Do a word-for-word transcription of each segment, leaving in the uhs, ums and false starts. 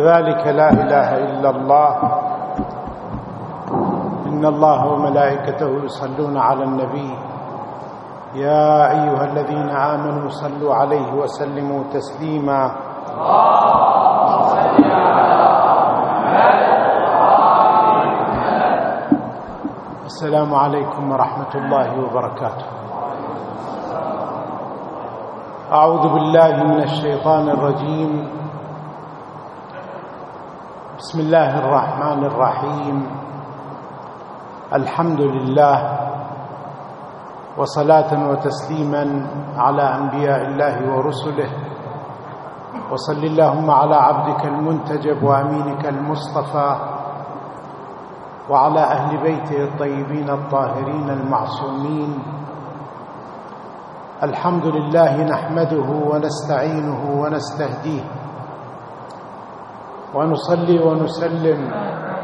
وذلك لا إله إلا الله. إن الله وملائكته يصلون على النبي يا أيها الذين آمنوا صلوا عليه وسلموا تسليما. اللهم صل على محمد. السلام عليكم ورحمة الله وبركاته. أعوذ بالله من الشيطان الرجيم. بسم الله الرحمن الرحيم. الحمد لله وصلاة وتسليما على أنبياء الله ورسله، وصل اللهم على عبدك المنتجب وأمينك المصطفى وعلى أهل بيته الطيبين الطاهرين المعصومين. الحمد لله نحمده ونستعينه ونستهديه ونصلي ونسلم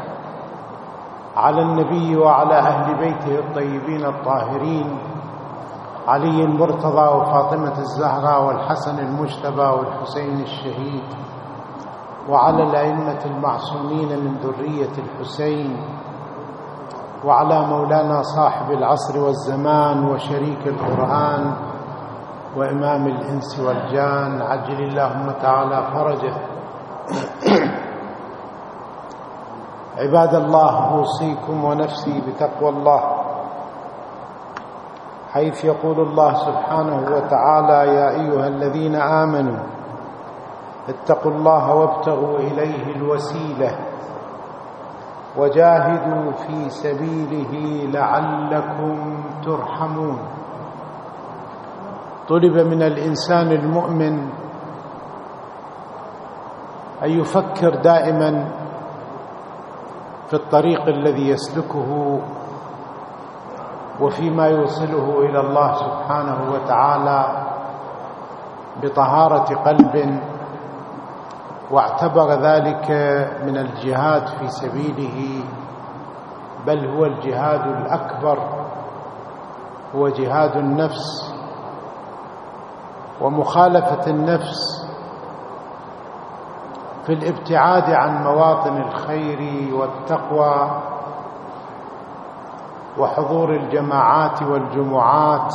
على النبي وعلى أهل بيته الطيبين الطاهرين، علي المرتضى وفاطمة الزهراء والحسن المجتبى والحسين الشهيد، وعلى الأئمة المعصومين من ذرية الحسين، وعلى مولانا صاحب العصر والزمان وشريك القرآن وإمام الإنس والجان، عجل اللهم تعالى فرجه. عباد الله، أوصيكم ونفسي بتقوى الله، حيث يقول الله سبحانه وتعالى: يا أيها الذين آمنوا اتقوا الله وابتغوا إليه الوسيلة وجاهدوا في سبيله لعلكم ترحمون. طلب من الإنسان المؤمن أن يفكر دائما في الطريق الذي يسلكه وفيما يوصله إلى الله سبحانه وتعالى بطهارة قلب، واعتبر ذلك من الجهاد في سبيله، بل هو الجهاد الأكبر، هو جهاد النفس ومخالفة النفس في الابتعاد عن مواطن الخير والتقوى وحضور الجماعات والجمعات.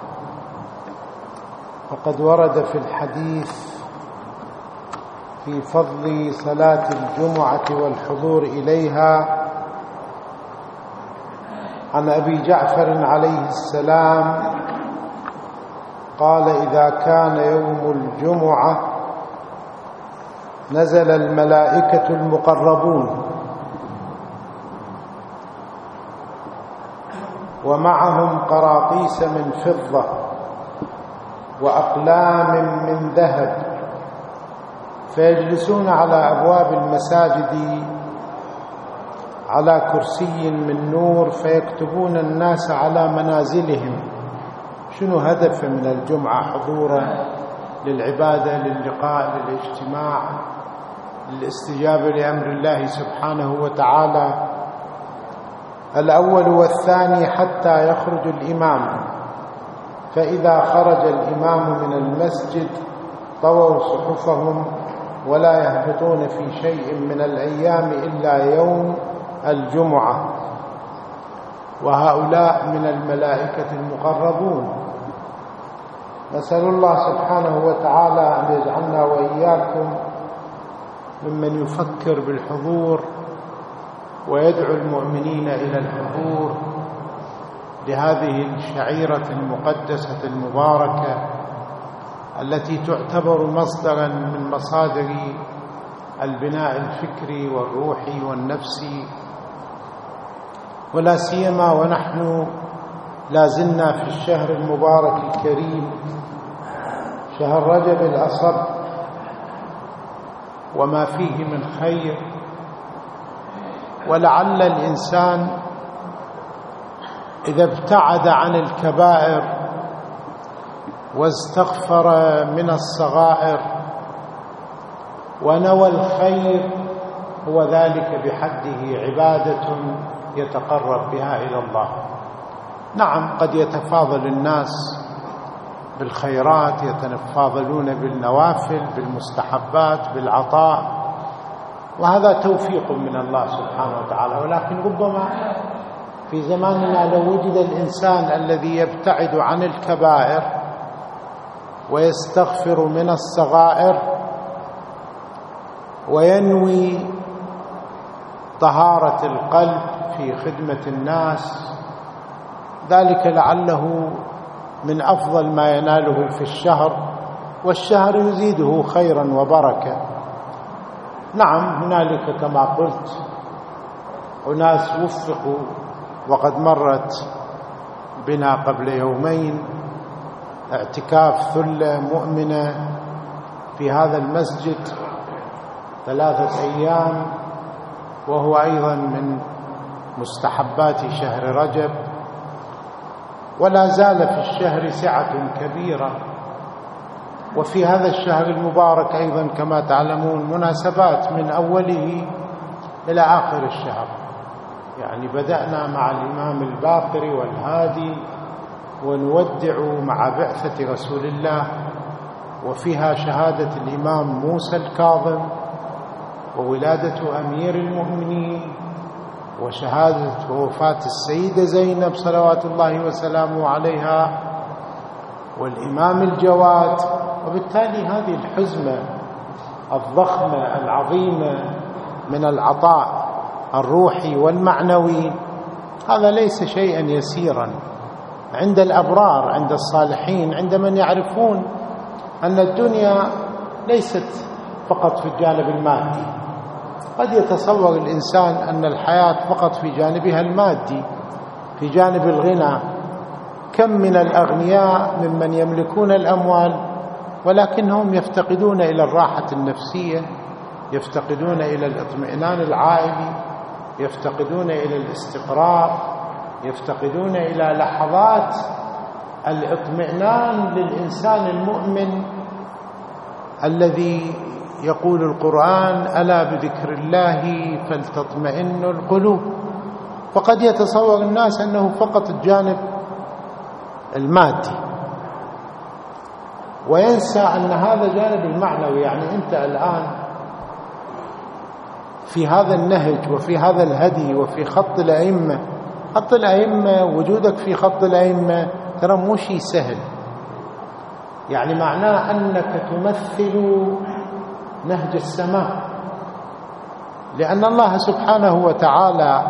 وقد ورد في الحديث في فضل صلاة الجمعة والحضور إليها عن أبي جعفر عليه السلام قال: إذا كان يوم الجمعة نزل الملائكة المقربون ومعهم قراطيس من فضة وأقلام من ذهب، فيجلسون على أبواب المساجد على كرسي من نور، فيكتبون الناس على منازلهم. شنو هدف من الجمعة؟ حضورا للعبادة، للقاء، للاجتماع، للاستجابة لأمر الله سبحانه وتعالى. الأول والثاني حتى يخرج الإمام، فإذا خرج الإمام من المسجد طووا صحفهم ولا يهبطون في شيء من الأيام إلا يوم الجمعة، وهؤلاء من الملائكة المقربون. نسأل الله سبحانه وتعالى أن يجعلنا وإياكم ممن يفكر بالحضور ويدعو المؤمنين إلى الحضور لهذه الشعيرة المقدسة المباركة التي تعتبر مصدرا من مصادر البناء الفكري والروحي والنفسي، ولا سيما ونحن لا زلنا في الشهر المبارك الكريم، شهر رجب الأصب، وما فيه من خير. ولعل الإنسان إذا ابتعد عن الكبائر واستغفر من الصغائر ونوى الخير، هو ذلك بحده عبادة يتقرب بها إلى الله. نعم، قد يتفاضل الناس بالخيرات، يتفاضلون بالنوافل، بالمستحبات، بالعطاء، وهذا توفيق من الله سبحانه وتعالى. ولكن ربما في زماننا لو وجد الإنسان الذي يبتعد عن الكبائر ويستغفر من الصغائر وينوي طهارة القلب في خدمة الناس، ذلك لعله من أفضل ما يناله في الشهر، والشهر يزيده خيرا وبركة. نعم هنالك كما قلت أناس وفقوا، وقد مرت بنا قبل يومين اعتكاف ثلة مؤمنة في هذا المسجد ثلاثة أيام، وهو أيضا من مستحبات شهر رجب. ولا زال في الشهر سعة كبيرة، وفي هذا الشهر المبارك أيضا كما تعلمون مناسبات من أوله إلى آخر الشهر. يعني بدأنا مع الإمام الباقر والهادي، ونودع مع بعثة رسول الله، وفيها شهادة الإمام موسى الكاظم، وولادة أمير المؤمنين، وشهادة وفاة السيدة زينب صلوات الله وسلامه عليها، والإمام الجواد. وبالتالي هذه الحزمة الضخمة العظيمة من العطاء الروحي والمعنوي، هذا ليس شيئا يسيرا عند الأبرار، عند الصالحين، عند من يعرفون أن الدنيا ليست فقط في الجانب المادي. قد يتصور الإنسان أن الحياة فقط في جانبها المادي، في جانب الغنى. كم من الأغنياء ممن يملكون الأموال ولكنهم يفتقدون إلى الراحة النفسية، يفتقدون إلى الاطمئنان العائلي، يفتقدون إلى الاستقرار، يفتقدون إلى لحظات الاطمئنان للإنسان المؤمن الذي يقول القرآن: ألا بذكر الله فلتطمئن القلوب. فقد يتصور الناس أنه فقط الجانب المادي، وينسى أن هذا جانب المعنوي. يعني أنت الآن في هذا النهج وفي هذا الهدي وفي خط الأئمة، خط الأئمة، وجودك في خط الأئمة ترى مو شيء سهل. يعني معناه أنك تمثل نهج السماء، لأن الله سبحانه وتعالى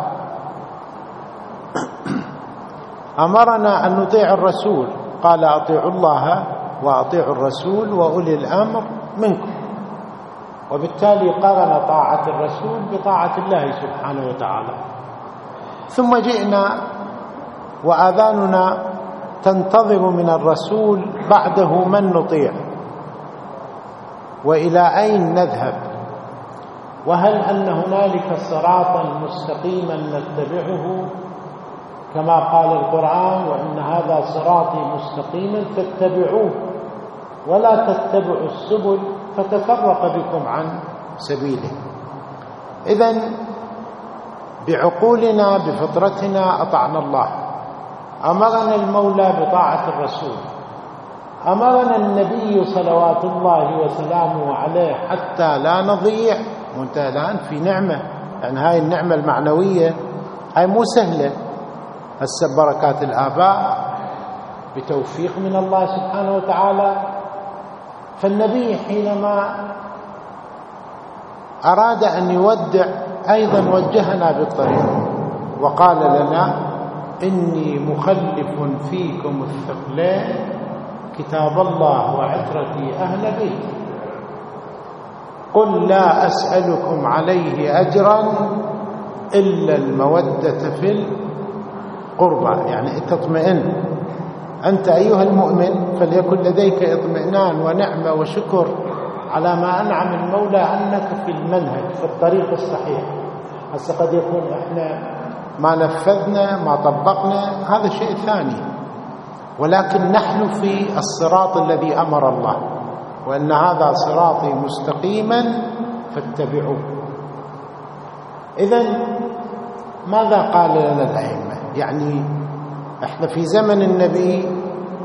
أمرنا أن نطيع الرسول، قال: أطيعوا الله وأطيعوا الرسول وأولي الأمر منكم. وبالتالي قارن طاعة الرسول بطاعة الله سبحانه وتعالى. ثم جئنا وآذاننا تنتظر من الرسول بعده من نطيع، وإلى أين نذهب، وهل أن هنالك صراطا مستقيما نتبعه كما قال القرآن: وإن هذا صراطي مستقيما فاتبعوه ولا تتبعوا السبل فتفرق بكم عن سبيله. إذن بعقولنا بفطرتنا أطعنا الله. أمرنا المولى بطاعة الرسول، أمرنا النبي صلوات الله وسلامه عليه حتى لا نضيع. وانت الآن في نعمة، يعني هاي النعمة المعنوية هاي مو سهلة. هسه بركات الآباء بتوفيق من الله سبحانه وتعالى. فالنبي حينما أراد أن يودع أيضا وجهنا بالطريق، وقال لنا: إني مخلف فيكم الثقلين كتاب الله وعترتي أهل بيتي، قل لا أسألكم عليه أجرا إلا المودة في القربى. يعني تطمئن أنت أيها المؤمن، فليكن لديك اطمئنان ونعمة وشكر على ما أنعم المولى أنك في المنهج، في الطريق الصحيح. هسه قد يكون إحنا ما نفذنا ما طبقنا، هذا شيء ثاني، ولكن نحن في الصراط الذي أمر الله، وأن هذا صراطي مستقيما فاتبعوه. إذن ماذا قال لنا الأئمة؟ يعني احنا في زمن النبي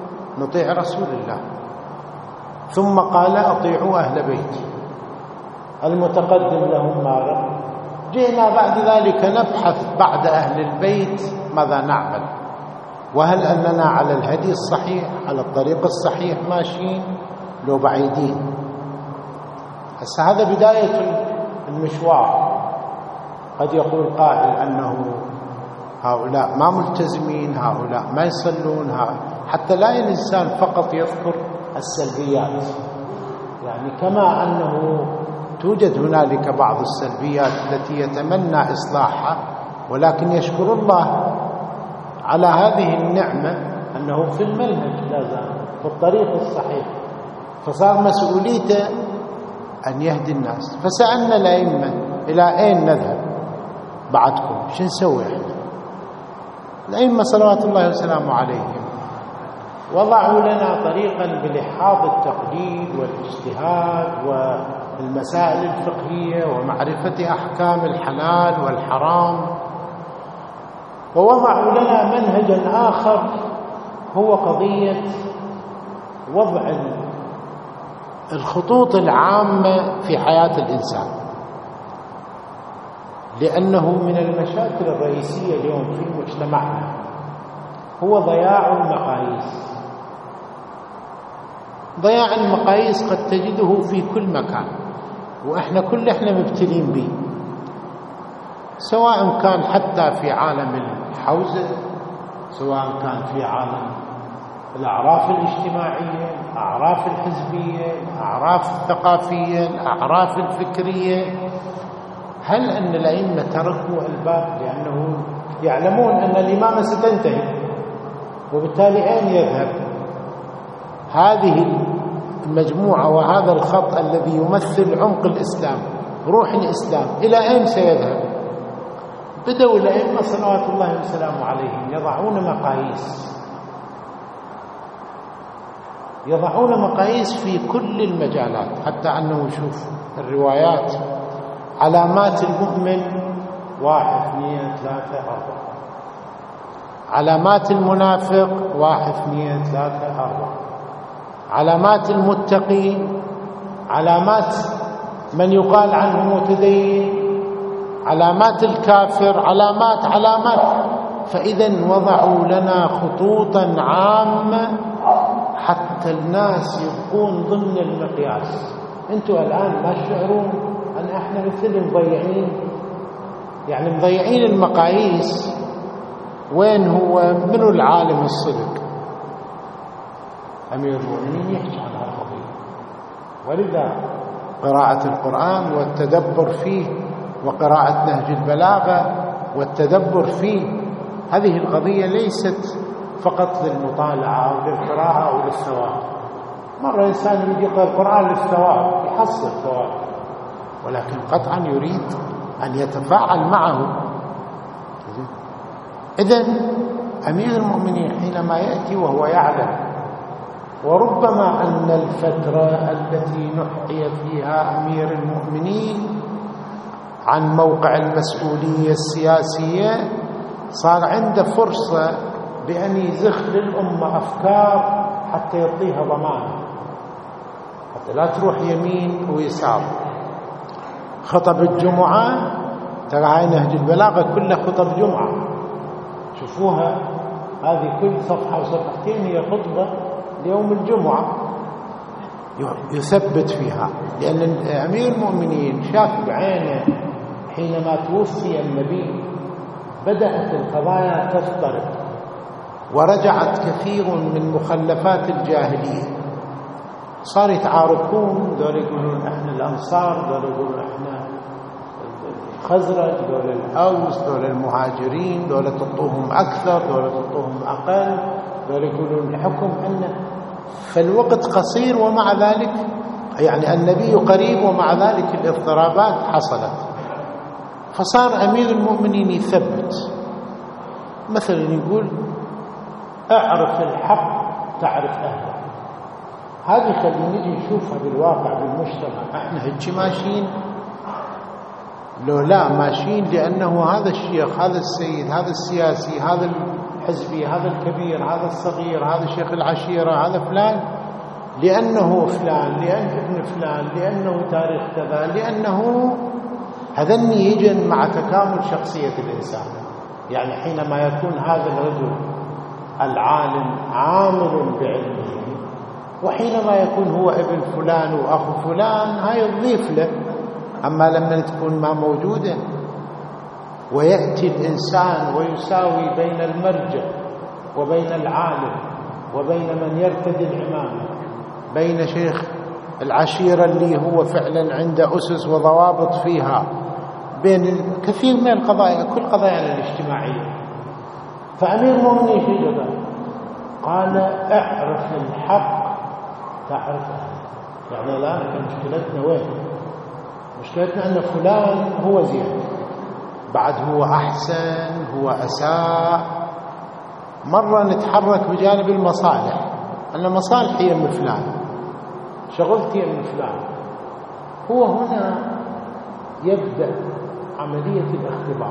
نطيع رسول الله، ثم قال: أطيعوا أهل بيتي. المتقدم لهم مارق. جئنا بعد ذلك نبحث بعد أهل البيت ماذا نعمل، وهل أننا على الهدي الصحيح على الطريق الصحيح ماشيين لو بعيدين. هسه هذا بداية المشوار. قد يقول قائل أنه هؤلاء ما ملتزمين، هؤلاء ما يصلون، حتى لا الإنسان فقط يذكر السلبيات، يعني كما أنه توجد هنالك بعض السلبيات التي يتمنى إصلاحها، ولكن يشكر الله على هذه النعمة أنه في المنهج لا زال في الطريق الصحيح، فصار مسؤوليته أن يهدي الناس. فسألنا الأئمة إلى أين نذهب بعدكم، شو نسوي احنا؟ الأئمة صلوات الله وسلامه عليهم وضعوا لنا طريقا بلحاظ التقليد والاجتهاد والمسائل الفقهية ومعرفة أحكام الحلال والحرام، ووضعوا لنا منهجا آخر هو قضية وضع الخطوط العامة في حياة الإنسان، لأنه من المشاكل الرئيسية اليوم في مجتمعنا هو ضياع المقاييس. ضياع المقاييس قد تجده في كل مكان، وإحنا كل إحنا مبتلين به، سواء كان حتى في عالم الحوزة، سواء كان في عالم الأعراف الاجتماعية، الأعراف الحزبية، الأعراف الثقافية، الأعراف الفكرية. هل أن الأئمة تركوا الباب لأنه يعلمون أن الإمامة ستنتهي، وبالتالي أين يذهب؟ هذه المجموعة وهذا الخط الذي يمثل عمق الإسلام، روح الإسلام، إلى أين سيذهب؟ بدأوا الأئمة صلوات الله وسلامه عليهم يضعون مقاييس، يضعون مقاييس في كل المجالات، حتى أنه شوف الروايات: علامات المؤمن واحد اثنين ثلاثة أربعة، علامات المنافق واحد اثنين ثلاثة أربعة، علامات المتقي، علامات من يقال عنه متدين، علامات الكافر، علامات علامات. فإذا وضعوا لنا خطوطا عامة حتى الناس يبقون ضمن المقياس. أنتم الآن ما تشعرون أن احنا مثل مضيعين، يعني مضيعين المقاييس؟ وين هو منو العالم الصدق؟ أمير المؤمنين يحكي عن هالقضية، ولذا قراءة القرآن والتدبر فيه وقراءة نهج البلاغة والتدبر فيه، هذه القضية ليست فقط للمطالعة أو للقراءة أو للثواب. مرة إنسان يجي يقرأ القرآن للثواب يحصل ثواب، ولكن قطعا يريد أن يتفاعل معه. إذن أمير المؤمنين حينما يأتي وهو يعلم، وربما أن الفترة التي نحي فيها أمير المؤمنين عن موقع المسؤولية السياسية صار عنده فرصة بأن يزخ للأمة أفكار حتى يعطيها ضمان، حتى لا تروح يمين ويسار. خطب الجمعة، ترى هاي نهج البلاغة كلها خطب جمعة، شوفوها، هذه كل صفحة وصفحتين هي خطبة ليوم الجمعة يثبت فيها. لأن أمير المؤمنين شاف بعينه حينما توفي النبي بدأت القضايا تفترق، ورجعت كثير من مخلفات الجاهلية، صار يتعاركون، دول يقولون احنا الأنصار، دول يقولون احنا الخزرج، دول الأوس، دول المهاجرين، دول تطوهم أكثر، دول تطوهم أقل، دول يقولون الحكم عنا. فالوقت قصير ومع ذلك يعني النبي قريب ومع ذلك الاضطرابات حصلت. فصار أمير المؤمنين يثبت، مثلا يقول اعرف الحق تعرف أهله. هذه خلينا نجي نشوفها بالواقع بالمجتمع، احنا هيك ماشيين؟ لو لا ماشيين لأنه هذا الشيخ، هذا السيد، هذا السياسي، هذا الحزبي، هذا الكبير، هذا الصغير، هذا شيخ العشيرة، هذا فلان لأنه فلان، لأن ابن فلان، لأنه تاريخ كذا، لأنه هذني يجن مع تكامل شخصية الإنسان. يعني حينما يكون هذا الرجل العالم عامل بعلمه، وحينما يكون هو ابن فلان وأخو فلان، هاي تضيف له. أما لما تكون ما موجودة ويأتي الإنسان ويساوي بين المرجع وبين العالم وبين من يرتدي العمامة، بين شيخ العشيرة اللي هو فعلا عنده أسس وضوابط فيها، بين كثير من القضايا، كل قضايا الاجتماعية. فأمير المؤمنين في جبل قال اعرف الحق تعرف أهله. يعني الآن مشكلتنا وين؟ مشكلتنا أن فلان هو زين، بعد هو أحسن، هو أساء. مرة نتحرك بجانب المصالح، أن مصالح يم فلان، شغلتي يم فلان. هو هنا يبدأ عملية الاختبار.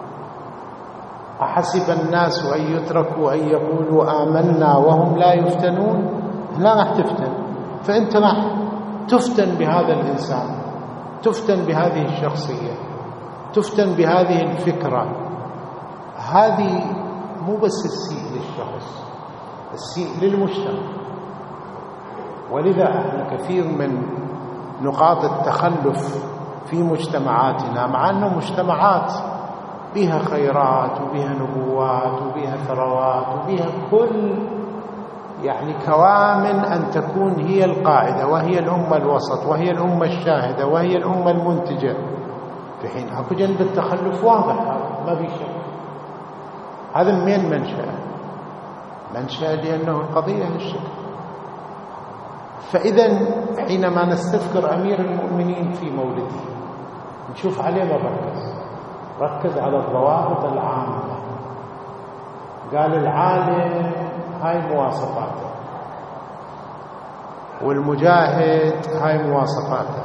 أحسب الناس أن يتركوا أن يقولوا آمنا وهم لا يفتنون؟ لا راح تفتن. فأنت راح تفتن بهذا الإنسان، تفتن بهذه الشخصية، تفتن بهذه الفكرة. هذه مو بس السيء للشخص، السيء للمجتمع. ولذا احنا كثير من نقاط التخلف في مجتمعاتنا، مع أنه مجتمعات بها خيرات وبها نبوات وبها ثروات وبها كل يعني كوامن أن تكون هي القاعدة، وهي الأمة الوسط، وهي الأمة الشاهدة، وهي الأمة المنتجة، في حين أكو جنب التخلف واضح، ما في شك. هذا من منشأ منشأ لأنه القضية هالشكل. فإذا حينما نستذكر أمير المؤمنين في مولده نشوف عليه ما ركز ركز على الضوابط العامة. قال العالم هاي مواصفاته، والمجاهد هاي مواصفاته،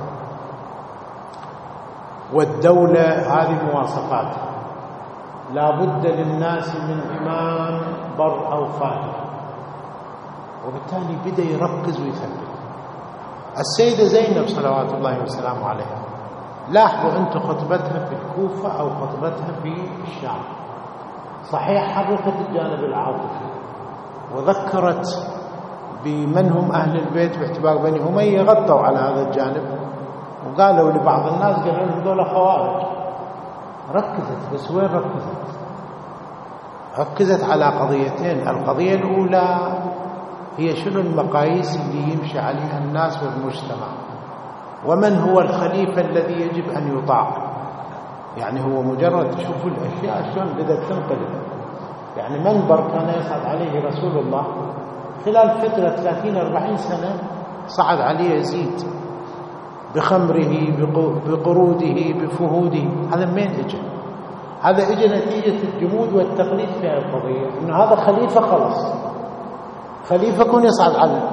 والدولة هذه مواصفاتها. لا بد للناس من إمام بر أو فاجر. وبالتالي بدأ يركز ويثبت. السيدة زينب صلوات الله وسلامه عليها، لاحظوا أنتم خطبتها في الكوفة أو خطبتها في الشام، صحيح حركت الجانب العاطفي وذكرت بمن هم أهل البيت باعتبار بني أمية، غطوا على هذا الجانب وقالوا لبعض الناس قالوا لهم دول خوارج. ركزت، بس وين ركزت؟ ركزت على قضيتين. القضية الأولى هي شنو المقاييس اللي يمشي عليها الناس والمجتمع، ومن هو الخليفة الذي يجب أن يطاع. يعني هو مجرد تشوفوا الأشياء شلون بدأت تنقلب. يعني منبر كان يصعد عليه رسول الله خلال فترة ثلاثين أربعين سنة، صعد عليه يزيد بخمره بقروده بفهوده. هذا من اجى؟ هذا اجى نتيجة الجمود والتقليد في هذه القضية، انه هذا خليفة خلص، خليفة كون يصعد على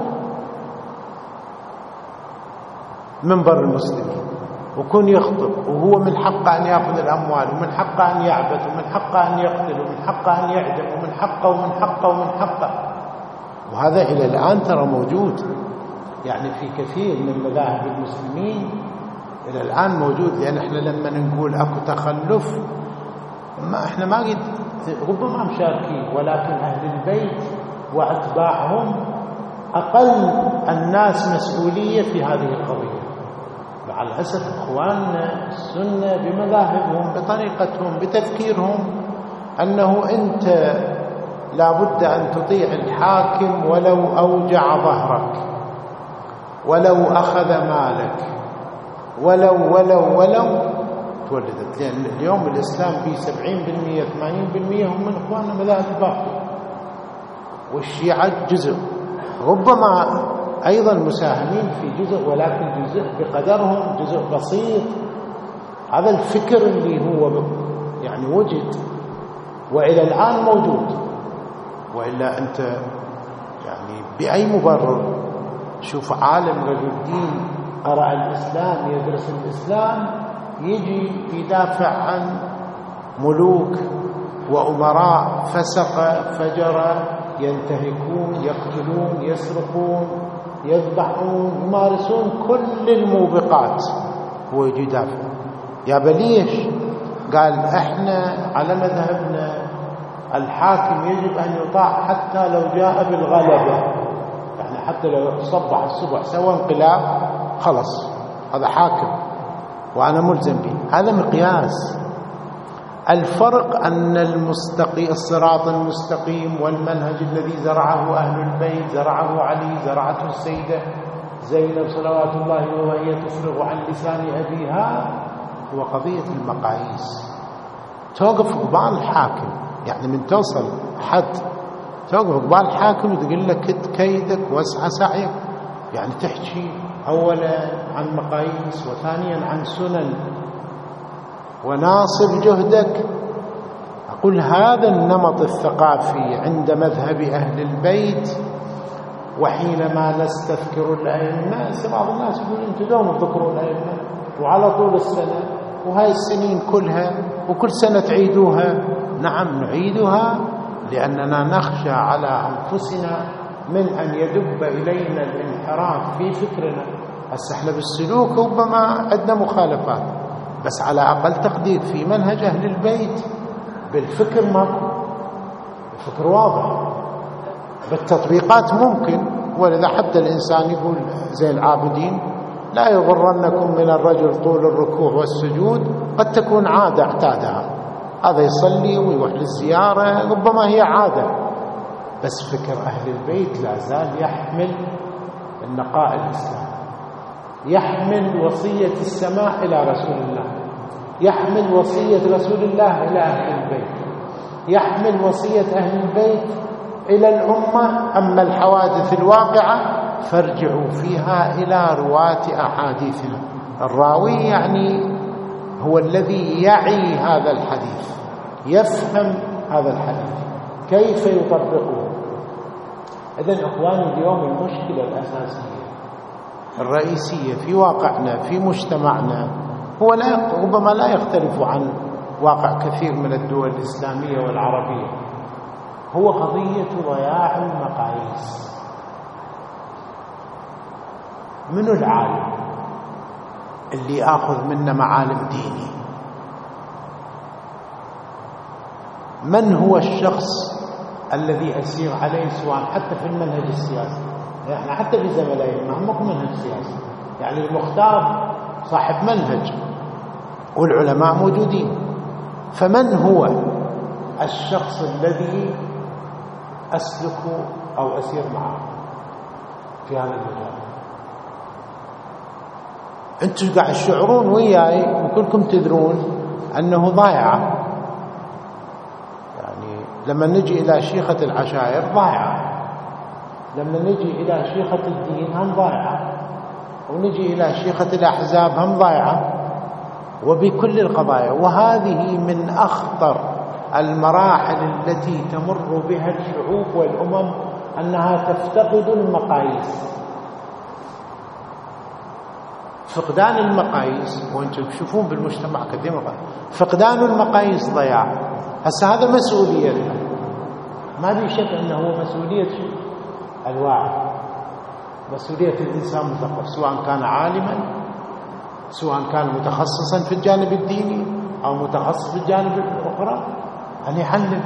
منبر المسلمين وكون يخطب، وهو من حقه أن يأخذ الأموال، ومن حقه أن يعبث، ومن حقه أن يقتل، ومن حقه أن يعدم، ومن حقه ومن حقه ومن حقه. وهذا إلى الآن ترى موجود، يعني في كثير من مذاهب المسلمين إلى الآن موجود. لأن احنا لما نقول أكو تخلف، ما احنا ما قد ربما مشاركين، ولكن أهل البيت وأتباعهم أقل الناس مسؤولية في هذه القضية. مع الأسف إخواننا السنة بمذاهبهم بطريقتهم بتفكيرهم أنه أنت لابد أن تطيع الحاكم ولو أوجع ظهرك، ولو أخذ مالك، ولو ولو ولو تولدت. لأن اليوم الإسلام فيه سبعين بالمئة ثمانين بالمئة هم من إخواننا مذاهب باطلة، والشيعة جزء ربما أيضا مساهمين في جزء، ولكن جزء بقدرهم، جزء بسيط. هذا الفكر اللي هو يعني وجد وإلى الآن موجود. وإلا أنت يعني بأي مبرر شوف عالم رجل دين قرأ الإسلام يدرس الإسلام يجي يدافع عن ملوك وأمراء فسق فجر ينتهكون يقتلون يسرقون يذبحون، يمارسون كل الموبقات، هو يجي يدافع. يا بليش؟ قال احنا على مذهبنا الحاكم يجب ان يطاع حتى لو جاء بالغلبة، يعني حتى لو صبح الصبح سوى انقلاب خلص هذا حاكم وانا ملزم به. هذا مقياس. الفرق أن المستقيم الصراط المستقيم والمنهج الذي زرعه أهل البيت، زرعه علي، زرعته السيدة زينب صلوات الله وهي تفرغ عن لسان أبيها، هو قضية المقاييس. توقف قبال الحاكم، يعني من توصل حد توقف قبال الحاكم تقول لك كد كيدك واسعى سعيك، يعني تحكي أولا عن مقاييس وثانيا عن سنن وناصب جهدك. أقول هذا النمط الثقافي عند مذهب أهل البيت. وحينما نستذكر الأئمة، بعض الناس يقول أنتم دوم تذكرون الأئمة وعلى طول السنة وهاي السنين كلها وكل سنة تعيدوها. نعم نعيدها لأننا نخشى على أنفسنا من أن يدب إلينا الانحراف في فكرنا. هسه احنا بالسلوك ربما عندنا مخالفات، بس على أقل تقدير في منهج أهل البيت بالفكر ماكو، الفكر واضح، بالتطبيقات ممكن. ولذا حتى الإنسان يقول زي العابدين لا يغرنكم من الرجل طول الركوع والسجود، قد تكون عادة اعتادها، هذا يصلي ويروح للزيارة ربما هي عادة، بس فكر أهل البيت لا زال يحمل النقاء الإسلامي، يحمل وصية السماء إلى رسول الله، يحمل وصية رسول الله إلى أهل البيت، يحمل وصية أهل البيت إلى الأمة. أما الحوادث الواقعة فارجعوا فيها إلى رواة أحاديثنا. الراوي يعني هو الذي يعي هذا الحديث، يفهم هذا الحديث كيف يطبقه. إذن أخواني اليوم المشكلة الأساسية الرئيسية في واقعنا في مجتمعنا هو لا ربما لا يختلف عن واقع كثير من الدول الإسلامية والعربية، هو قضية ضياع المقاييس. من العالم اللي آخذ منا معالم ديني؟ من هو الشخص الذي أسير عليه سواء حتى في المنهج السياسي؟ يعني حتى في زملائي ما هم منهج سياسي، يعني المختار صاحب منهج والعلماء موجودين. فمن هو الشخص الذي أسلك أو أسير معه في هذا المجال؟ أنتم قاعد تشعرون وياي وكلكم تدرون أنه ضايعة. يعني لما نجي إلى شيخة العشائر ضايعة، لما نجي إلى شيخة الدين هم ضايعة، ونجي إلى شيخة الأحزاب هم ضايعة، وبكل القضايا. وهذه من أخطر المراحل التي تمر بها الشعوب والأمم، أنها تفتقد المقاييس. فقدان المقاييس، وانتم تشوفون بالمجتمع كثير فقدان المقاييس ضياع. هسه هذا مسؤوليتنا، ما في شك أنه هو مسؤولية الواعي، مسؤولية الإنسان مثقف، سواء كان عالما، سواء كان متخصصا في الجانب الديني أو متخصص في الجانب الأخرى، أن يعلم،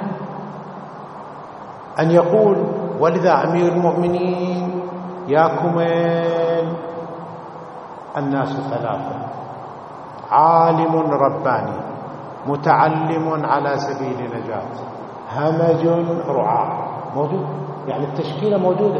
أن يقول. ولذا أمير المؤمنين يا كمين الناس ثلاثة: عالم رباني، متعلم على سبيل نجاة، همج رعاة. موجود، يعني التشكيلة موجودة.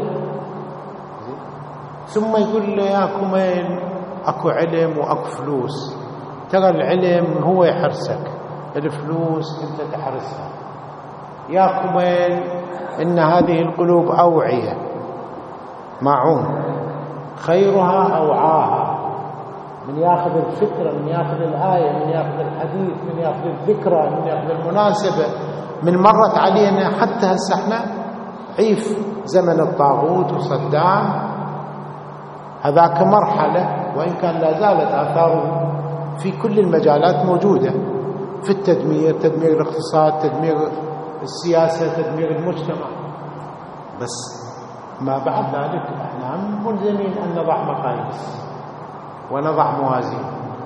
ثم يقول يا كمين أكو علم وأكو فلوس. ترى العلم هو يحرسك، الفلوس أنت تحرسها. يا كمين إن هذه القلوب أوعية معون، خيرها أوعاها. من يأخذ الفكرة، من يأخذ الآية، من يأخذ الحديث، من يأخذ الذكرى، من يأخذ المناسبة. من مرت علينا حتى هسه احنا عيف زمن الطاغوت وصدام، هذاك مرحلة، وإن كان لا زالت آثاره في كل المجالات موجودة، في التدمير، تدمير الاقتصاد، تدمير السياسة، تدمير المجتمع. بس ما بعد ذلك احنا هم ملزمين أن نضع مقاييس ونضع موازين.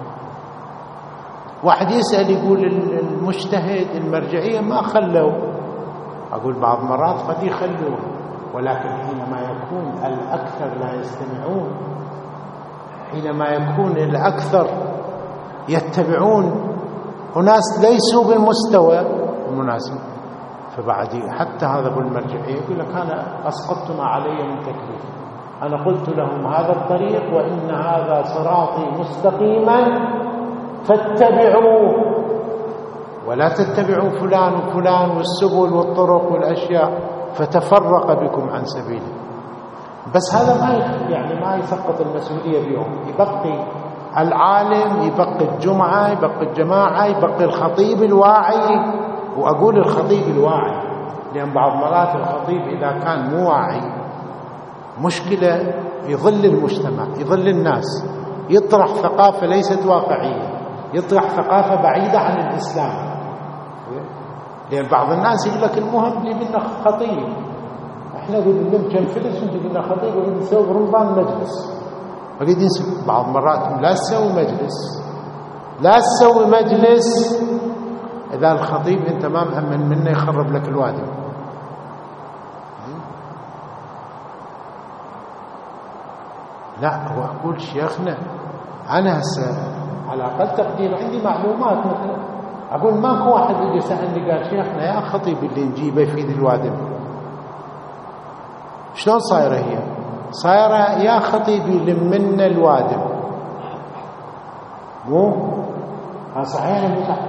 واحد يسأل يقول المجتهد المرجعية ما خلوا، أقول بعض مرات قد يخلوه، ولكن حينما يكون الأكثر لا يستمعون، حينما يكون الأكثر يتبعون أناس ليسوا بالمستوى المناسب، فبعد حتى هذا بالمرجعية يقول لك أنا أسقطت ما علي من تكليف، أنا قلت لهم هذا الطريق وإن هذا صراطي مستقيما فاتبعوه ولا تتبعوا فلان وفلان والسبل والطرق والأشياء فتفرق بكم عن سبيله. بس هذا ما يعني ما يسقط المسؤولية بيهم، يبقي العالم، يبقي الجمعة، يبقي الجماعة، يبقي الخطيب الواعي. وأقول الخطيب الواعي لأن بعض مرات الخطيب إذا كان مو واعي مشكلة، يضل المجتمع، يضل الناس، يطرح ثقافة ليست واقعية، يطرح ثقافة بعيدة عن الإسلام. لأن بعض الناس يقول لك المهم اللي بدنا خطيب، احنا قلنا كم فلس وانتم قلنا خطيب وقلنا نسوي رمضان مجلس، فقيدين بعض مرات لا تسوي مجلس، لا تسوي مجلس إذا الخطيب أنت ما مأمن منه يخرب لك الوادي. لا، هو أقول شيخنا أنا هسه على أقل تقدير عندي معلومات، مثلا أقول ماكو واحد يجي سألني قال شيخنا يا خطيب اللي نجيبه يفيد الوادم. شلون صايرة هي؟ صايرة يا خطيبي لمنا الوادم، مو ها صحيح مو صح؟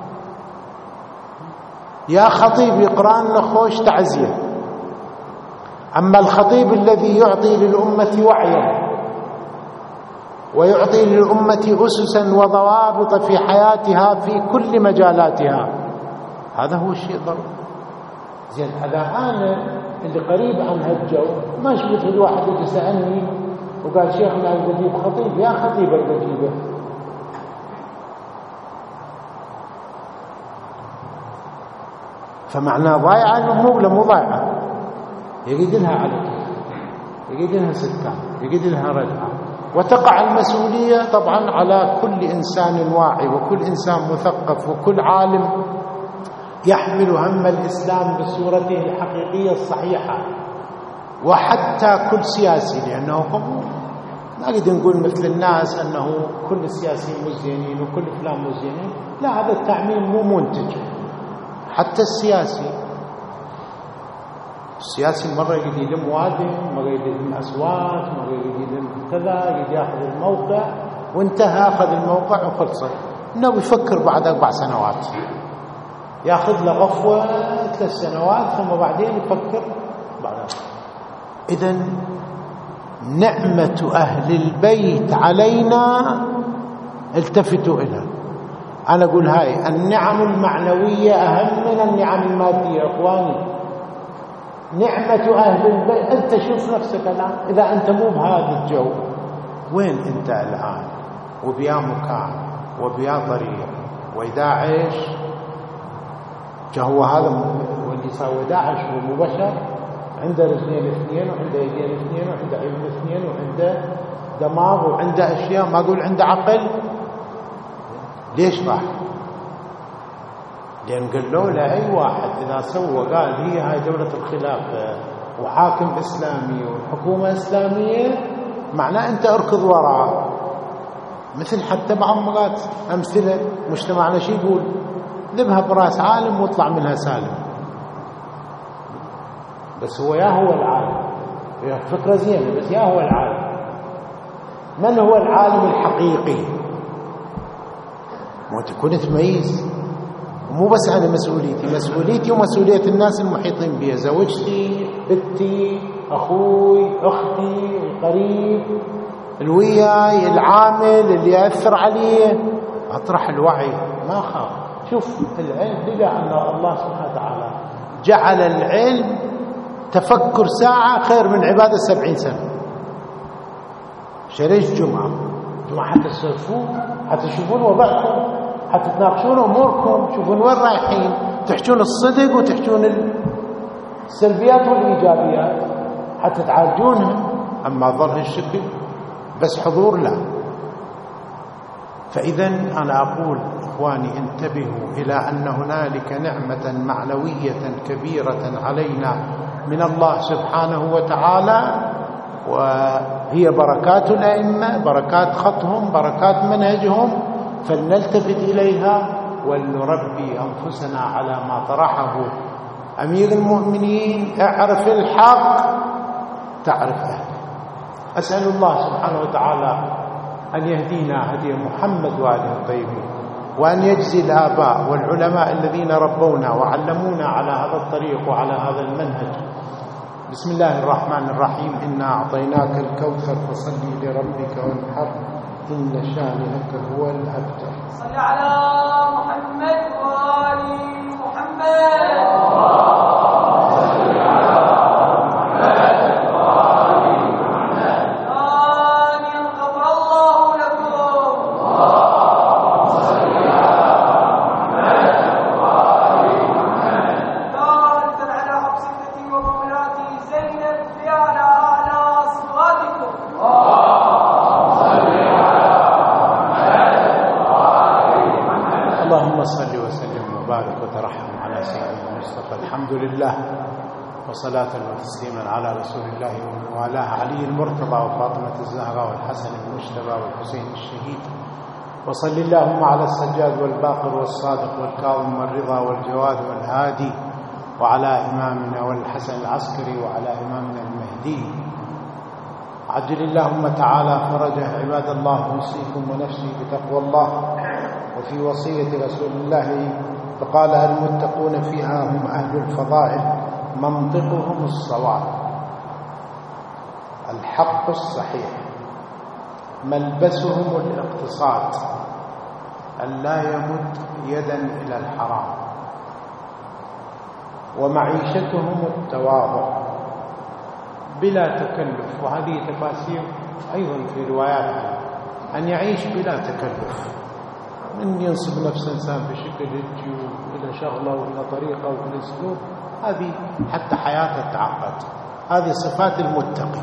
يا خطيب يقرأ لنا خوش تعزية. أما الخطيب الذي يعطي للأمة وعيا ويعطي للأمة أسسا وضوابط في حياتها في كل مجالاتها، هذا هو الشيء ضروري. زين إذا أنا اللي قريب عن هالجو ما شفت الواحد يجي سألني وقال شيخنا أبغى أجيب خطيب، يا خطيب أبغى أجيبه، فمعناه ضايعة مو ولا مو ضايعة، يجد لها على كيف، يجد لها سكان، يجد لها رجعة. وتقع المسؤولية طبعا على كل إنسان واعي وكل إنسان مثقف وكل عالم يحمل هم الإسلام بصورته الحقيقية الصحيحة، وحتى كل سياسي، لأنه ما قد نقول مثل الناس أنه كل السياسيين مزينين وكل فلان مزينين، لا، هذا التعميم مو منتج. حتى السياسي السياسي مرة يجي يلم وادم، مرة يجي يلم أصوات، مرة يجي يلم كذا، يجي ياخذ الموقع وانتهى، أخذ الموقع وخلصت. إنه بيفكر بعد أربع سنوات ياخذ له غفوة ثلاث سنوات ثم بعدين يفكر بعدها. إذن نعمة أهل البيت علينا التفتوا إليها. أنا أقول هاي النعم المعنوية أهم من النعم المادية يا أخواني. نعمة أهل البيت، أنت شوف نفسك الآن إذا أنت مو بهذا الجو وين أنت الآن؟ وبيا مكان وبيا طريق، وإذا عيش هو هذا واللي يساوي داعش هو مو بشر، عنده رجلين اثنين وعنده يدين اثنين وعنده عيون اثنين وعنده دماغ وعنده أشياء، ما أقول عنده عقل. ليش راح؟ لأن قالوا له أي واحد إذا سوى قال هي هاي دولة الخلافة وحاكم إسلامي وحكومة إسلامية، معناه أنت أركض وراء. مثل حتى بعض مرات أمثلة مجتمعنا شي يقول ذبها براس عالم واطلع منها سالم. بس هو يا هو العالم، هي فكرة زينة، بس يا هو العالم. من هو العالم الحقيقي؟ مو تكون تميز، مو بس أنا مسؤوليتي، مسؤوليتي ومسؤولية الناس المحيطين بي، زوجتي، بنتي، أخوي، أختي، القريب، الوياي، العامل اللي يأثر عليه. أطرح الوعي، ما خاف. شوف العلم، لذا أن الله سبحانه وتعالى جعل العلم تفكر ساعة خير من عبادة سبعين سنة. شريش جمعة جمعة حتى تسولفون، حتى تشوفون وضعكم، حتى تناقشون أموركم، تشوفون وين رايحين، تحجون الصدق وتحجون السلبيات والإيجابيات، حتى تعالجونها، أما ظهر الشكل بس حضور لا. فإذا أنا أقول إخواني انتبهوا إلى أن هنالك نعمة معنوية كبيرة علينا من الله سبحانه وتعالى، وهي بركات الأئمة، بركات خطهم، بركات منهجهم، فلنلتفت إليها ولنربي أنفسنا على ما طرحه أمير المؤمنين: اعرف الحق تعرف أهله. أسأل الله سبحانه وتعالى أن يهدينا هدي محمد وآله الطيبين، وأن يجزي الآباء والعلماء الذين ربونا وعلمونا على هذا الطريق وعلى هذا المنهج. بسم الله الرحمن الرحيم. إنا أعطيناك الكوثر فصل لربك وانحر إن شانئك هو الأبتر. صل على محمد وآل محمد. الحمد لله وصلاة وتسليما على رسول الله ومن والاه، علي المرتضى وفاطمة الزهراء والحسن المجتبى والحسين الشهيد، وصل اللهم على السجاد والباقر والصادق والكاظم والرضا والجواد والهادي، وعلى إمامنا والحسن العسكري وعلى إمامنا المهدي. عجل اللهم تعالى فرجه. عباد الله، أوصيكم ونفسي بتقوى الله، وفي وصية رسول الله فقال: المتقون فيها هم أهل الفضائل، منطقهم الصواب، الحق الصحيح، ملبسهم الاقتصاد، أن لا يمد يدا إلى الحرام، ومعيشتهم التواضع بلا تكلف. وهذه تفاسير أيضا في روايات أن يعيش بلا تكلف، من ينصب نفس إنسان بشكل يجي إلى شغله وإلى طريقه وإلى أسلوب، هذه حتى حياته تعقد. هذه صفات المتقي.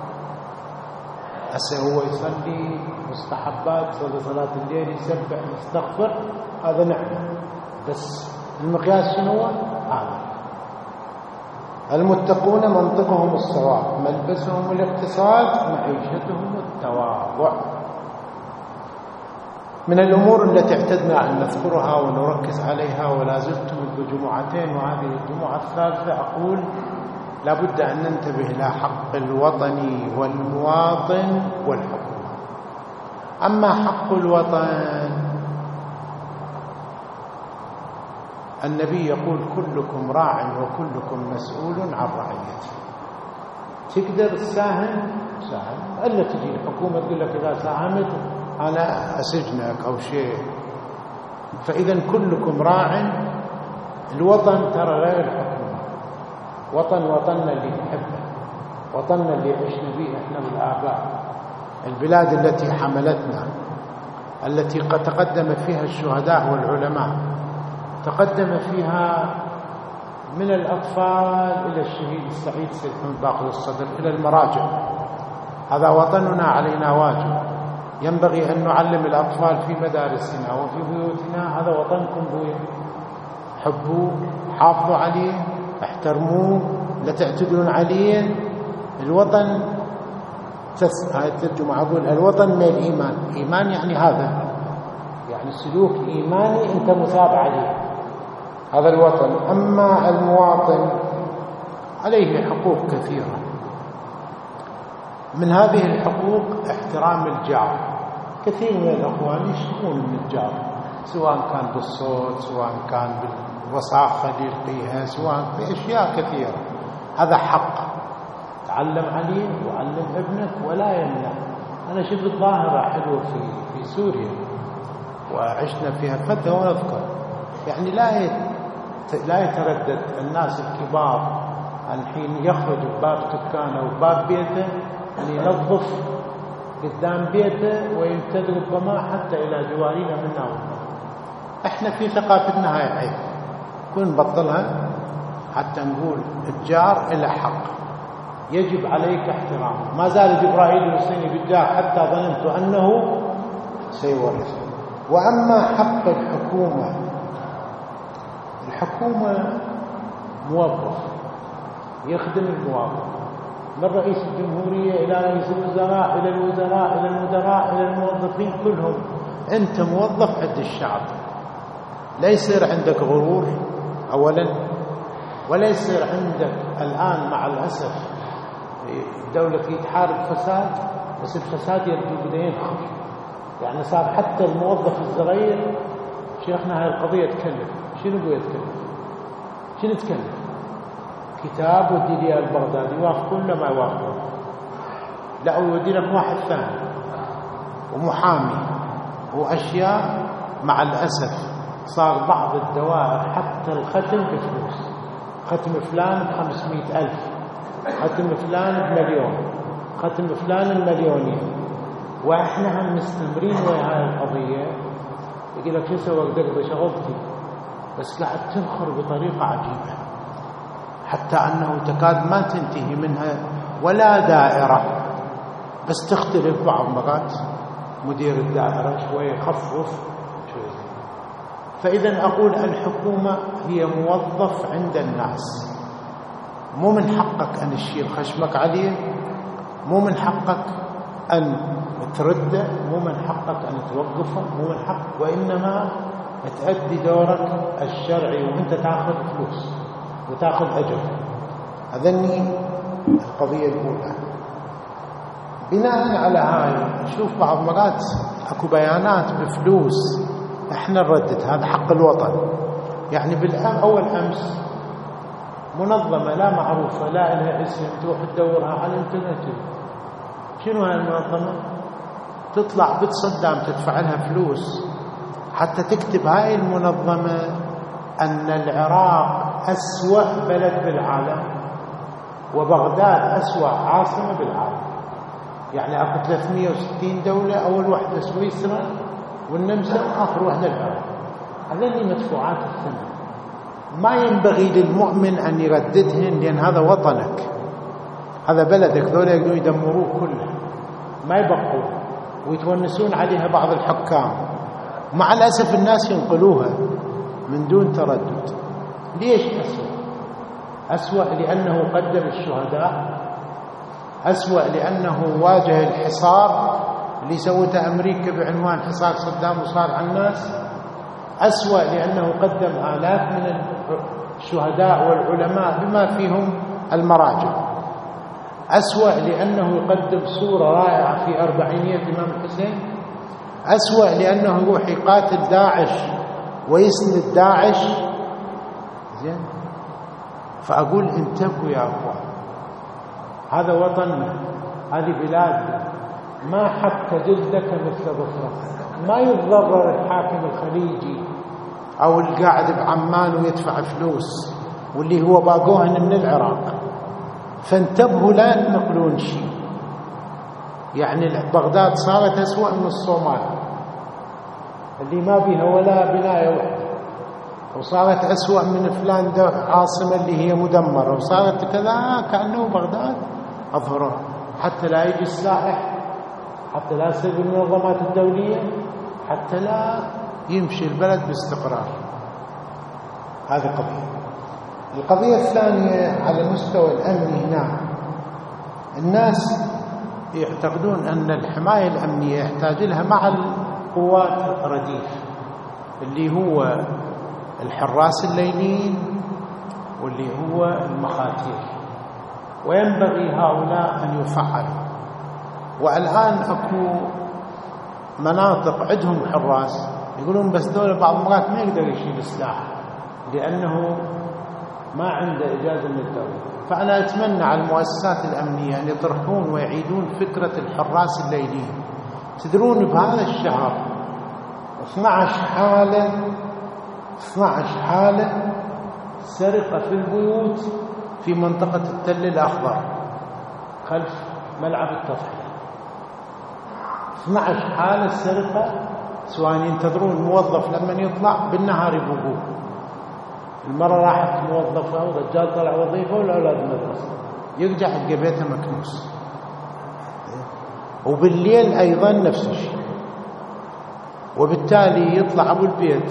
هسه هو يصلي مستحبات، يصلي صلاة الليل، يسبح، يستغفر، هذا نعمة، بس المقياس شنو هو؟ هذا. المتقون منطقهم الصواب، ملبسهم الاقتصاد، معيشتهم التواضع. من الأمور التي اعتدنا أن نذكرها ونركز عليها، ولا زلت منذ جمعتين وهذه الجمعة الثالثة أقول لا بد أن ننتبه إلى حق الوطن والمواطن والحكومة. أما حق الوطن، النبي يقول: كلكم راع وكلكم مسؤول عن رعيته. تقدر تساهم ساهم، إلا تجي الحكومة تقول لك إذا ساهمت أنا أسجنك أو شيء. فإذا كلكم راع. الوطن ترى غير الحكومة. وطن وطننا اللي نحبه، وطننا اللي عشنا به إحنا والآباء، البلاد التي حملتنا، التي قد تقدم فيها الشهداء والعلماء، تقدم فيها من الأطفال إلى الشهيد السعيد سيد محمد باقر الصدر إلى المراجع. هذا وطننا، علينا واجب. ينبغي أن نعلم الأطفال في مدارسنا وفي بيوتنا: هذا وطنكم بوي، حبوه، حافظوا عليه، احترموه، لا تعتدون عليه. الوطن تس... هاي الترجمة أقول الوطن من الإيمان. إيمان يعني هذا، يعني سلوك إيماني أنت مثاب عليه، هذا الوطن. أما المواطن عليه حقوق كثيرة. من هذه الحقوق احترام الجار. كثير من الأخوان يشكون من الجار، سواء كان بالصوت، سواء كان بالوساخة اللي يلقيها، سواء بأشياء كثيرة. هذا حق، تعلم عليه وعلم ابنك ولا يمنع. أنا شفت ظاهرة حلوة في في سوريا وعشنا فيها فترة ونذكر، يعني لا لا يتردد الناس الكبار الحين يخرج بباب دكانه وباب بيته أن ينظف قدام بيته ويمتد ربما حتى إلى جوارنا منا. احنا في ثقافتنا هاي عيب، كل نبطلها حتى نقول الجار إلى حق. يجب عليك احترامه. ما زال جبرائيل يوصيني بالجاه حتى ظننت أنه سيورث. وأما حق الحكومة، الحكومة موظف يخدم المواطن، من رئيس الجمهورية إلى رئيس الوزراء إلى الوزراء إلى المدراء إلى الموظفين كلهم، أنت موظف عند الشعب. لا يصير عندك غرور أولا، ولا يصير عندك الآن مع الأسف دولة يتحارب فساد، بس الفساد يبدو بدا ينخر. يعني صار حتى الموظف الصغير، شيخنا هاي القضية تكلف، شنو بو يتكلف؟ شنو تكلف؟ كتاب ودي لي البغدادي يوافقون ولا ما يوافقون؟ لا ودي لك واحد ثاني ومحامي وأشياء. مع الأسف صار بعض الدوائر حتى الختم بفلوس، ختم فلان بخمسمائة ألف، ختم فلان بمليون، ختم فلان المليونين. وإحنا هم مستمرين ويا هاي القضية. يقول لك شو سوى قدر شغلتي، بس قاعد تنخر بطريقة عجيبة حتى أنه تكاد ما تنتهي منها ولا دائرة، بس تختلف بعض مرات مدير الدائرة شوية يخفف شوية. فإذا أقول الحكومة هي موظف عند الناس، مو من حقك أن تشيل خشمك عليه، مو من حقك أن ترده، مو من حقك أن توقفه، مو من حق، وإنما تأدي دورك الشرعي وأنت تأخذ فلوس وتأخذ أجر. أذني القضية الأولى. بناء على هاي نشوف بعض مرات أكو بيانات بفلوس إحنا نردد، هذا حق الوطن. يعني بالآن أول أمس منظمة لا معروفة لا لها اسم تروح تدورها على الانترنت، شنو هاي المنظمة؟ تطلع بيت صدام تدفع لها فلوس حتى تكتب هاي المنظمة أن العراق أسوأ بلد بالعالم وبغداد أسوأ عاصمة بالعالم. يعني أكو ثلاثمائة وستين دولة، أول واحدة سويسرا والنمسا آخر واحدة العراق. هذين مدفوعات الثمن، ما ينبغي للمؤمن أن يرددهن، لأن هذا وطنك، هذا بلدك، ذولا يقدرون يدمروه كله ما يبقوا، ويتونسون عليها بعض الحكام. مع الأسف الناس ينقلوها من دون تردد. ليش أسوأ؟ أسوأ لأنه قدم الشهداء، أسوأ لأنه واجه الحصار اللي سوته أمريكا بعنوان حصار صدام وصار على الناس، أسوأ لأنه قدم آلاف من الشهداء والعلماء بما فيهم المراجع، أسوأ لأنه يقدم صورة رائعة في أربعينية الإمام الحسين، أسوأ لأنه يروح يقاتل داعش ويسند داعش. زين، فأقول انتبهوا يا أخوان، هذا وطننا، هذه بلادنا، ما حتى جلدك مثل ظفرك. ما يتضرر الحاكم الخليجي أو القاعد بعمان ويدفع فلوس واللي هو باقوهن من العراق. فانتبهوا لا تنقلون شيء. يعني بغداد صارت أسوأ من الصومال اللي ما بيها ولا بناية واحدة، وصارت أسوأ من فلان عاصمة اللي هي مدمرة، وصارت كذا كأنه بغداد أظهره، حتى لا يجي السائح، حتى لا يصير بالمنظمات الدولية، حتى لا يمشي البلد باستقرار. هذه قضية. القضية الثانية على المستوى الأمني هنا، الناس يعتقدون أن الحماية الأمنية يحتاج لها مع القوات رديف، اللي هو الحراس الليليين واللي هو المخاتير، وينبغي هؤلاء أن يفعلوا. والآن أكو مناطق عندهم حراس يقولون بس دولة بعض المرات ما يقدر يشيل سلاح لأنه ما عنده إجازة من الدولة. فأنا أتمنى على المؤسسات الأمنية أن يطرحون ويعيدون فكرة الحراس الليليين. تدرون بهذا الشهر اثنتي عشرة حالة اثنتي عشرة حالة سرقة في البيوت في منطقة التل الأخضر خلف ملعب التضحية. اثنتي عشرة حالة سرقة، سواء ينتظرون الموظف لما يطلع بالنهار يبقوه. المرة راحت موظفة ورجال طلع وظيفة والأولاد مدرسة، يرجع يلقى بيته مكنوس. وبالليل أيضا نفس الشيء. وبالتالي يطلع أبو البيت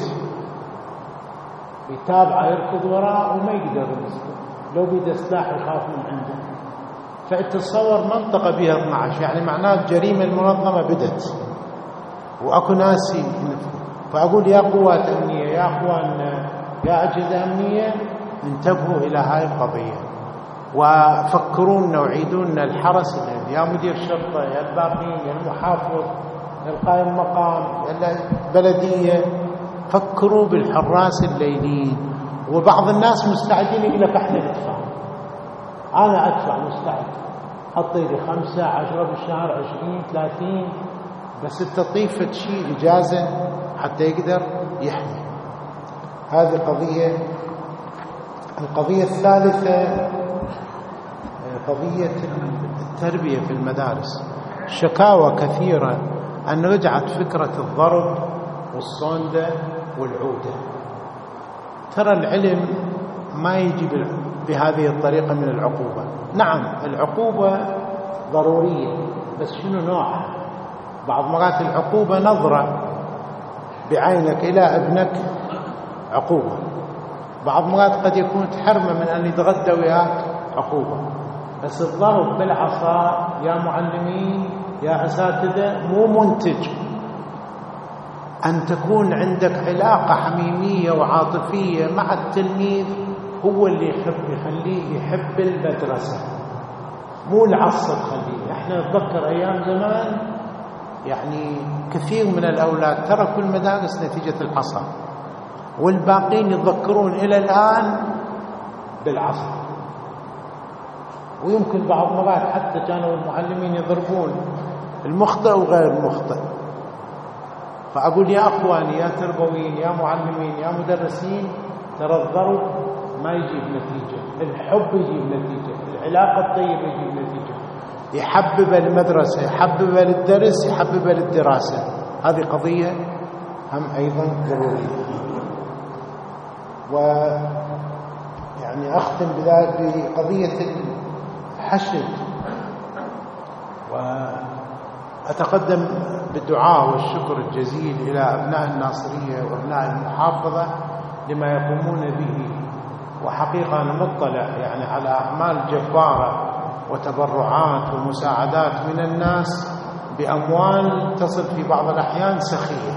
يتابعه يركض وراء وما يقدر يمسكه، لو بيده سلاح يخاف من عنده. فتصور منطقة بها اثنا عشر، يعني معناه الجريمة المنظمة بدت وأكو ناس. فأقول يا قوات أمنية، يا أخوان، يا أجهزة أمنية، انتبهوا إلى هاي القضية وفكرونا وعيدونا الحرس الليل. يا مدير الشرطة، يا الباقين، يا المحافظ، يا القائم مقام، يا البلدية، فكروا بالحراس الليلين. وبعض الناس مستعدين يقول لك احنا ندفع، أنا أدفع مستعد، حطي لي خمسة عشرة بالشهر، عشرين ثلاثين، بس التطيفة شيء إجازة حتى يقدر يحمي. هذه قضية. القضية الثالثة قضية التربية في المدارس. شكاوى كثيرة أن رجعت فكرة الضرب والصندة والعودة. ترى العلم ما يجي بهذه الطريقة من العقوبة. نعم العقوبة ضرورية، بس شنو نوعها؟ بعض مرات العقوبة نظرة بعينك إلى ابنك عقوبة، بعض مرات قد يكون تحرمه من أن يتغدى وياك عقوبة. بس الضرب بالعصا يا معلمين يا أساتذة مو منتج. أن تكون عندك علاقة حميمية وعاطفية مع التلميذ هو اللي يحب يخليه يحب المدرسة، مو العصا تخليه. احنا نتذكر أيام زمان يعني كثير من الأولاد تركوا المدارس نتيجة العصا، والباقين يتذكرون إلى الآن بالعصا. ويمكن بعض مرات حتى كانوا المعلمين يضربون المخطئ وغير المخطئ. فأقول يا أخواني يا تربويين يا معلمين يا مدرسين، ترى الضرب ما يجيب نتيجة، الحب يجيب نتيجة، العلاقة الطيبة يجيب نتيجة، يحبب المدرسة، يحبب للدرس، يحبب للدراسة. هذه قضية هم أيضا ضرورية. ويعني أختم بذلك بقضية الحشد. وأتقدم بالدعاء والشكر الجزيل إلى أبناء الناصرية وأبناء المحافظة لما يقومون به. وحقيقة أنا مطلع يعني على أعمال جبارة وتبرعات ومساعدات من الناس بأموال تصل في بعض الأحيان سخية.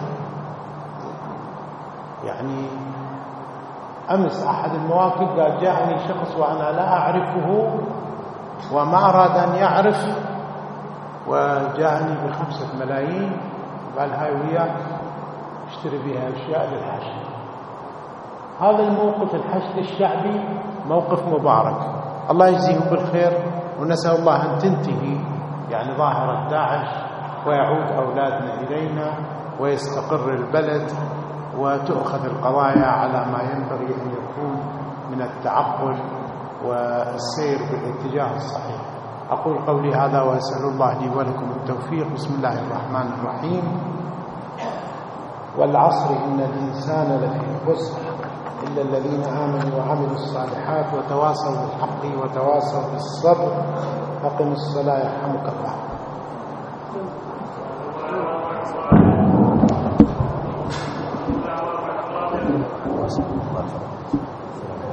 يعني أمس أحد المواقف قال جاءني شخص وأنا لا أعرفه وما أراد أن يعرف، وجاءني بخمسة ملايين قال هاي وياك اشتري بها أشياء للحشد. هذا الموقف الحشد الشعبي موقف مبارك، الله يجزيهم بالخير. ونسأل الله أن تنتهي يعني ظاهرة داعش ويعود أولادنا إلينا ويستقر البلد وتؤخذ القضايا على ما ينبغي أن يكون من التعقل والسير بالاتجاه الصحيح. أقول قولي هذا وأسأل الله لي ولكم التوفيق. بسم الله الرحمن الرحيم. والعصر إن الإنسان لفي خسر إلا الذين آمنوا وعملوا الصالحات وتواصوا بالحق وتواصوا بالصبر. أقم الصلاة يرحمك الله.